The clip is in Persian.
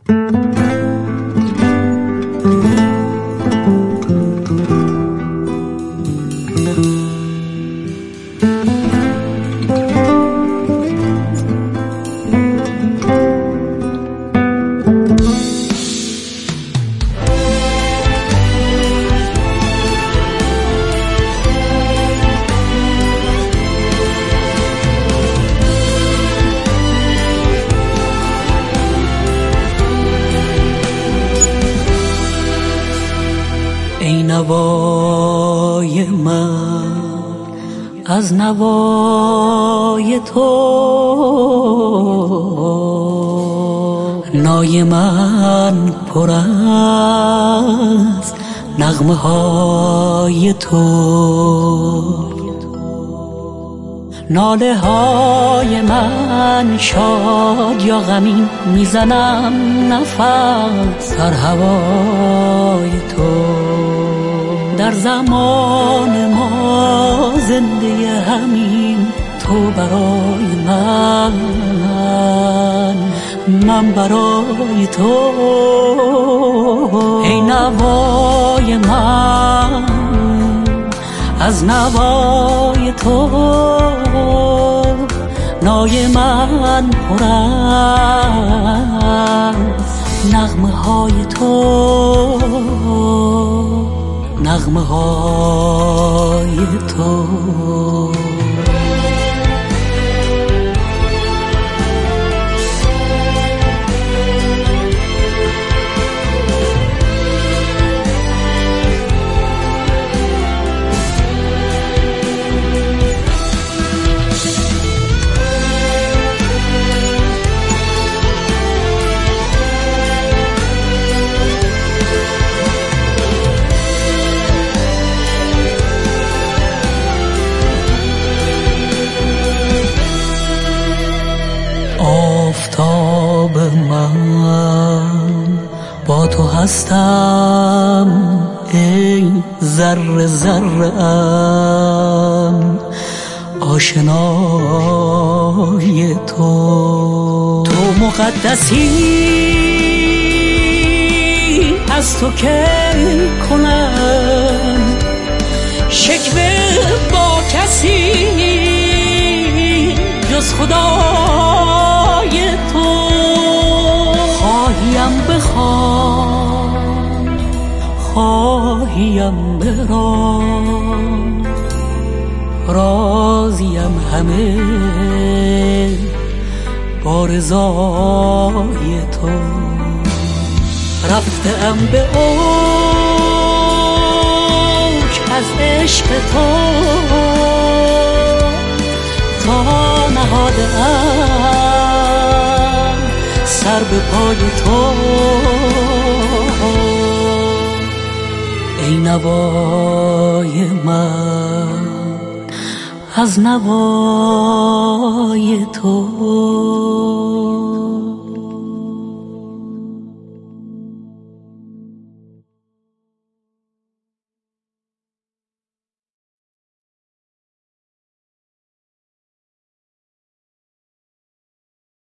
ای نوای من از نوای تو، نای من پر از نغمه های تو، ناله های من شاد یا غمین میزنم نفس در هوای تو. در زمان ما زنده همین، تو برای من برای تو. ای نوای من از نوای تو، نای من پر از نغمه های تو، نغمه های تو. آفتاب من با تو هستم، ای ذره ذره ام آشنای تو. تو مقدسی، از تو که کنم شکوه با کسی جز خدای تو. خواهیم بخوان، خواهیم برام، راضیم همه با رضای تو. رفتم به اوج از عشق تو، تا نهادم سر به پای تو. ای نوای من از نوای تو.